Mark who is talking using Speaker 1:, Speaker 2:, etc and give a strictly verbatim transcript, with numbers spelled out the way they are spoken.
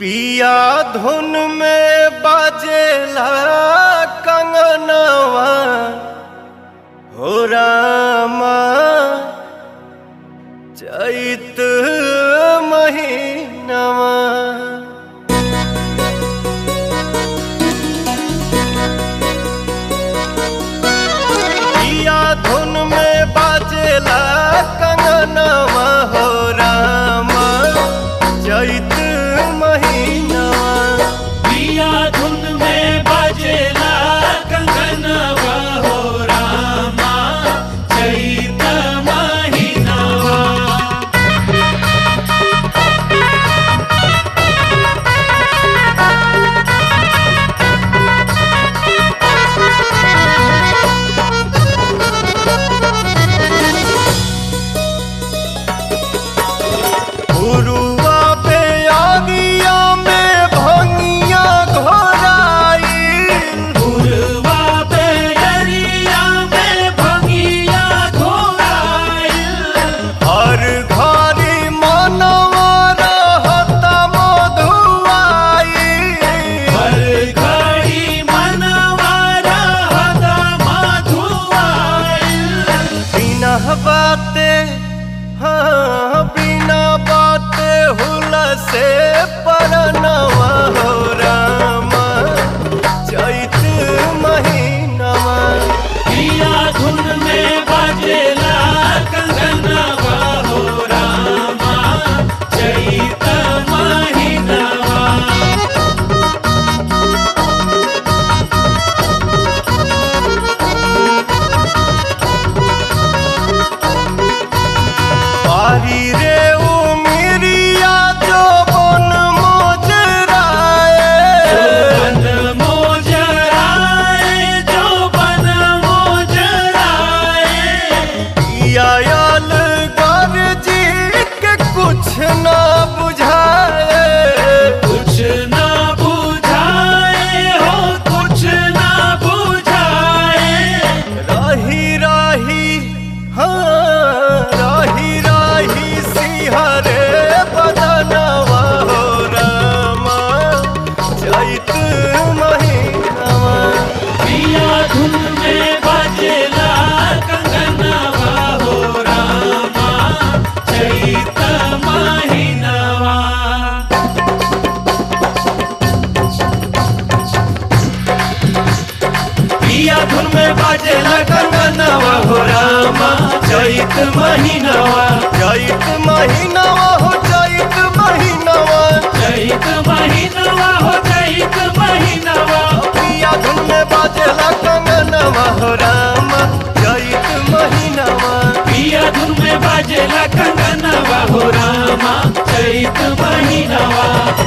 Speaker 1: पिया धुन में बाजेला कंगनवा हो रामा चैत महीनवा। पिया धुन में बाजेला कंगनवा हो रामा चैत बाते हाँ बिना बाते हुला से परनवा हो रामा चैत महीनवा।
Speaker 2: पिया धुन में बाजेला कंगनवा हो रामा चैत महीनवा।
Speaker 1: पारी रे उमिरिया जो बन मोजराए
Speaker 2: बन मोजराए जो बन मोजराए।
Speaker 1: आयल गर जी के कुछ ना बुझाए
Speaker 2: कुछ ना बुझाए हो कुछ ना बुझाए।
Speaker 1: रही रही हाँ रही रही सिहरे बदनवा हो रामा चैत महीनवा।
Speaker 2: पिया धुन में बाजेला कंगनवा हो रामा चैत महीनवा। पिया धुन में बाजेला कंगनवा हो रामा चैत महीनवा।
Speaker 1: चैत महीनवा हो चैत महीनवा
Speaker 2: चैत महीनवा हो चैत महीनवा।
Speaker 1: पिया धुन में बाजेला कंगनवा हो रामा चैत महीनवा।
Speaker 2: पिया धुन में बाजेला कंगनवा हो रामा चैत महीनवा।